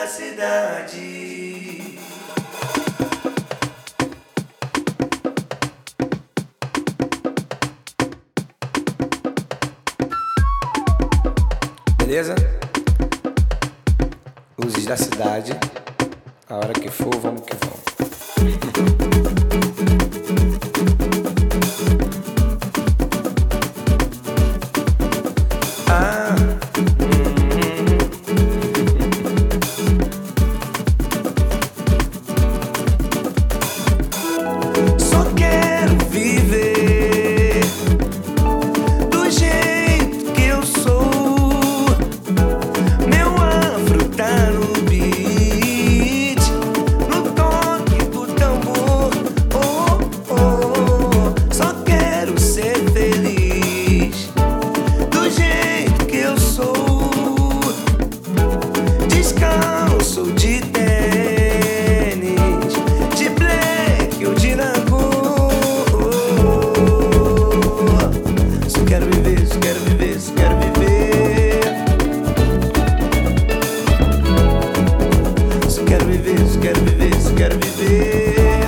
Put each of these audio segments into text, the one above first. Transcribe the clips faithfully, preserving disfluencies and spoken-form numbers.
cidade. Beleza? Luzes da cidade. A hora que for, vamos que vamos. Ah, só quero viver do jeito que eu sou. Meu afro tá no beat, no toque do tambor. Oh, oh, só quero ser feliz do jeito que eu sou. Descalço de tênis, de black ou de nagô. Só quero viver, só quero viver, só quero viver. Só quero viver, só quero viver, só quero viver.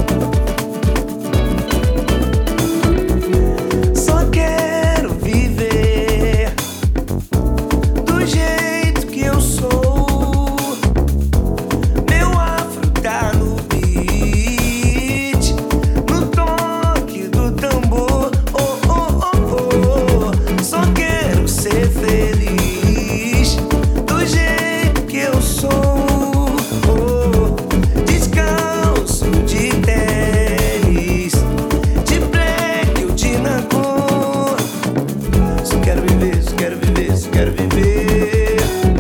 Só quero viver do jeito que eu sou. Meu afro tá no beat, no toque do tambor. Oh, oh, oh, oh. Só quero ser feliz do jeito que eu sou. Oh, descalço de tênis, de black ou de nagô. Só quero viver, só quero viver, só quero viver.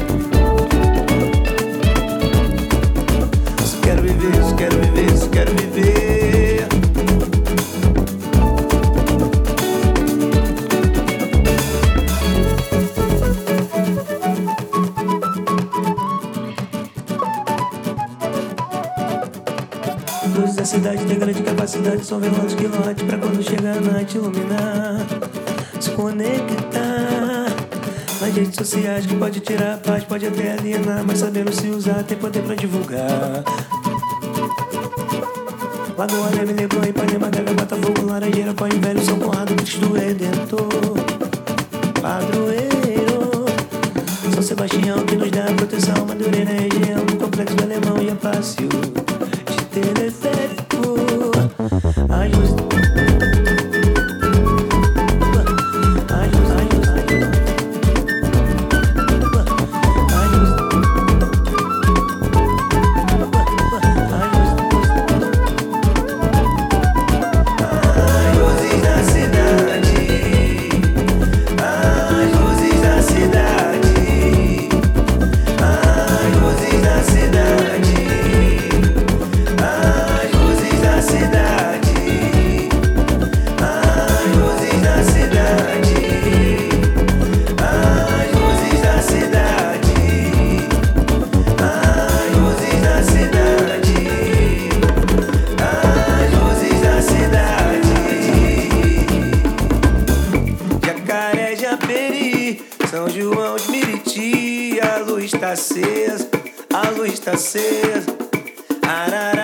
Só quero viver, só quero viver, só quero viver. Luzes da cidade tem grande capacidade, são velozes quilotes pra quando chegar a noite iluminar, se conectar nas redes sociais que pode tirar a paz, pode até alienar, mas sabendo se usar tem poder pra divulgar. Lagoa, Leme, Leblon, Ipanema, Gaga, Botafogo, Laranjeira, Pão e Velho, São Conrado, Cristo do Redentor, Padroeiro, São Sebastião que nos dá proteção, Madureira, região, no Complexo do Alemão e a Plácio de teleférico. As luzes São João de Meriti, a luz tá acesa, a luz tá acesa. Arara